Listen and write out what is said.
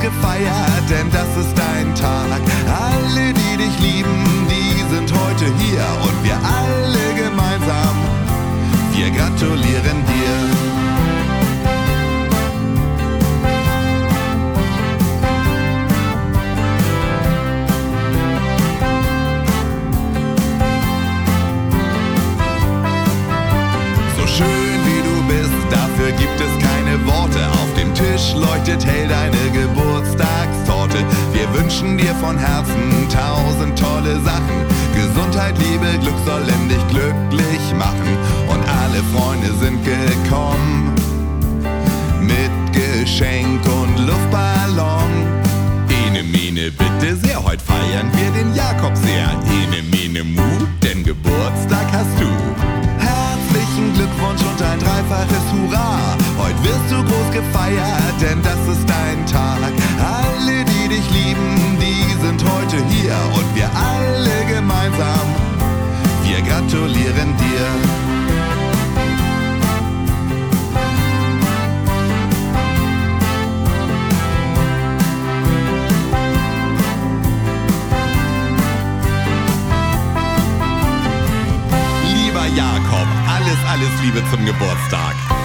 gefeiert, denn das ist dein Tag. Alle, die dich lieben, die sind heute hier und wir alle gemeinsam, wir gratulieren dir. Schön wie du bist, dafür gibt es keine Worte. Auf dem Tisch leuchtet hell deine Geburtstagstorte. Wir wünschen dir von Herzen 1000 tolle Sachen. Gesundheit, Liebe, Glück sollen dich glücklich machen. Und alle Freunde sind gekommen mit Geschenk und Luftballon. Ene Mene bitte sehr, heute feiern wir den Jakob sehr. Ene Mene Mu, denn Geburtstag hast du. Herzlichen Glückwunsch und ein dreifaches Hurra. Heute wirst du groß gefeiert, denn das ist dein Tag. Alle, die dich lieben, die sind heute hier und wir alle gemeinsam, wir gratulieren dir. Jakob, alles Liebe zum Geburtstag.